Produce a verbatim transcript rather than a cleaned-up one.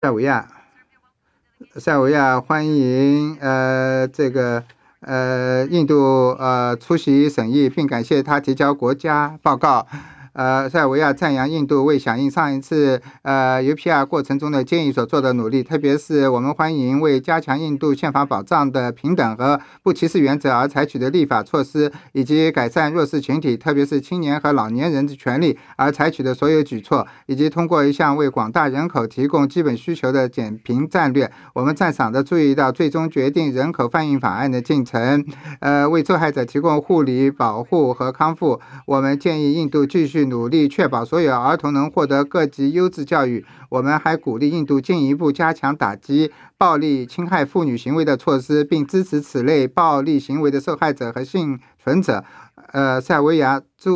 塞尔维亚，塞尔维亚欢迎呃这个呃印度呃出席审议，并感谢他提交国家报告。呃，塞尔维亚赞扬印度为响应上一次呃 U P R 过程中的建议所做的努力，特别是我们欢迎为加强印度宪法保障的平等和不歧视原则而采取的立法措施，以及改善弱势群体，特别是青年和老年人的权利而采取的所有举措，以及通过一项为广大人口提供基本需求的减贫战略。我们赞赏的注意到最终决定人口贩运法案的进程，呃，为受害者提供护理、保护和康复。我们建议印度继续努力，确保所有儿童能获得各级优质教育。我们还鼓励印度进一步加强打击暴力侵害妇女行为的措施，并支持此类暴力行为的受害者和幸存者。呃，塞尔维亚驻